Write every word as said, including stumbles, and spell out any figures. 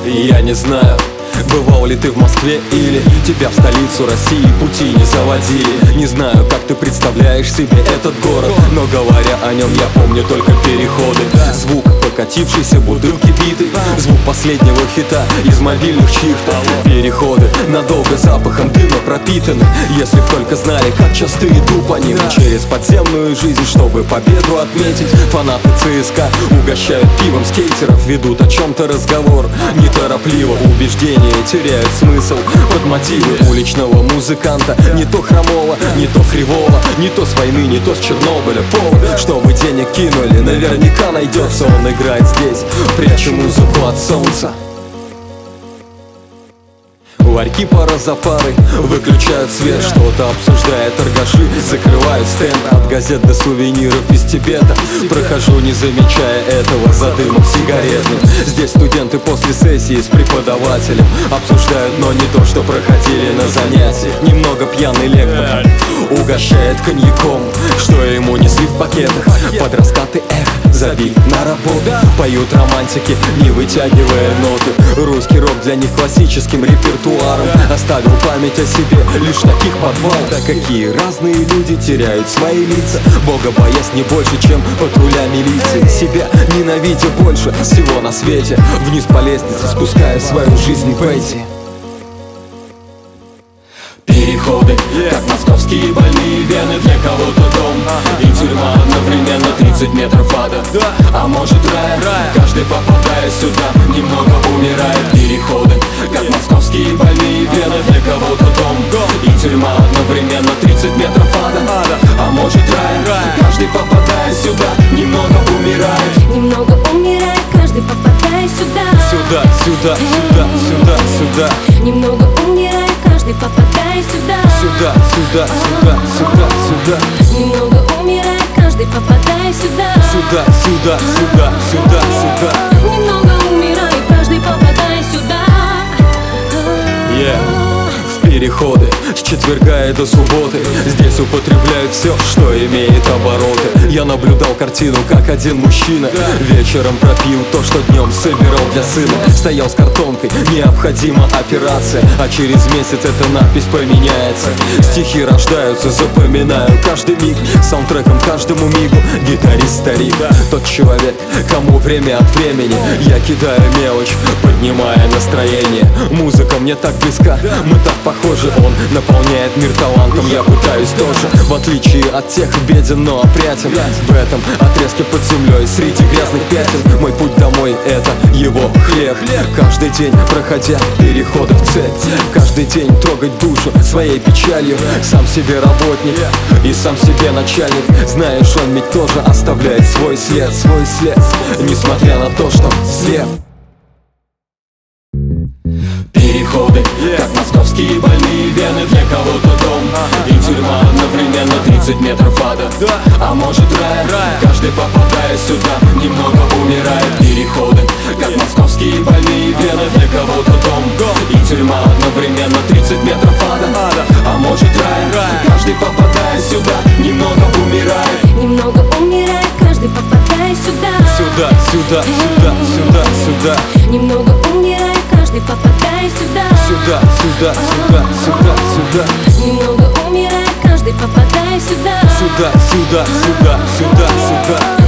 Я не знаю, бывал ли ты в Москве или тебя в столицу России пути не заводили. Не знаю, как ты представляешь себе этот город, но говоря о нем, я помню только переходы. Звук покатившейся бутылки битой, звук последнего хита из мобильных чьих-то. Переходы надолго запахом дыма пропитаны. Если б только знали, как часто иду по ним через подземную жизнь, чтобы победу отметить. Фанаты ЦСКА угощают пивом скейтеров, ведут о чем-то разговор неторопливо. Убеждения теряют смысл под мотивы уличного музыканта. Не то хромого, не то кривого, не то с войны, не то с Чернобыля. Повод, чтобы денег кинули, наверняка найдется. Он играет здесь, пряча музыку от солнца. Ларьки пара за парой выключают свет, что-то обсуждая торгаши, закрывают стенд. От газет до сувениров из Тибета прохожу, не замечая этого, за дымом сигаретным. Здесь студенты после сессии с преподавателем обсуждают, но не то, что проходили на занятиях. Немного пьяный лектор угощает коньяком, что ему несли в пакетах. Под раскаты эх, забив на работу, поют романтики, не вытягивая ноты. Русский рок для них классическим репертуаром оставил память о себе лишь таких подвал. Да какие разные люди теряют свои лица, Бога боясь не больше, чем патруля милиции. Себя ненавидя больше всего на свете, вниз по лестнице спуская свою жизнь Пэти. Переходы, как московские больные вены, для кого-то дом и тюрьма одновременно, тридцать метров ада, а может рая. Каждый, попадая сюда, немного умирает. Переходы, как московские больные вены, для кого-то дом и тюрьма одновременно, тридцать метров ада, а может рая. Каждый, попадая сюда, немного умирает. Немного умирает каждый, попадая сюда. Сюда, сюда, сюда, сюда, сюда. Немного умирает каждый, попадая сюда. Сюда, сюда, сюда, сюда, сюда. Немного умирает каждый, попадая сюда. Сюда, сюда, сюда, сюда, сюда. Немного умирает каждый, попадая сюда. Yeah. Переходы с четверга и до субботы здесь употребляют все, что имеет обороты. Я наблюдал картину, как один мужчина вечером пропил то, что днем собирал для сына. Стоял с картонкой, необходима операция, а через месяц эта надпись поменяется. Стихи рождаются, запоминаю каждый миг, саундтреком каждому мигу. Гитарист старик, тот человек, кому время от времени я кидаю мелочь, поднимая настроение. Музыка мне так близка, мы так похожи. Он наполняет мир талантом, я пытаюсь тоже. В отличие от тех, беден, но опрятен. В этом отрезке под землей, среди грязных пятен, мой путь домой — это его хлеб. Каждый день проходя переходы в цель, каждый день трогать душу своей печалью. Сам себе работник и сам себе начальник. Знаешь, он ведь тоже оставляет свой след, свой след, несмотря на то, что слеп. Переходы, как московские больные вены, для кого-то дом и тюрьма одновременно, тридцать метров ада, а может рая. Каждый, попадая сюда, немного умирает. Переходы, как московские больные вены, для кого-то дом и тюрьма одновременно, тридцать метров ада, а может рая. Каждый, попадая сюда, немного умирает. Немного умирает каждый, попадая сюда. Сюда, сюда, сюда, сюда, сюда. Немного умирает каждый, попадая сюда. Сюда, сюда, сюда, сюда, сюда. Немного умирает каждый, попадая сюда. Сюда, сюда, сюда, сюда, сюда.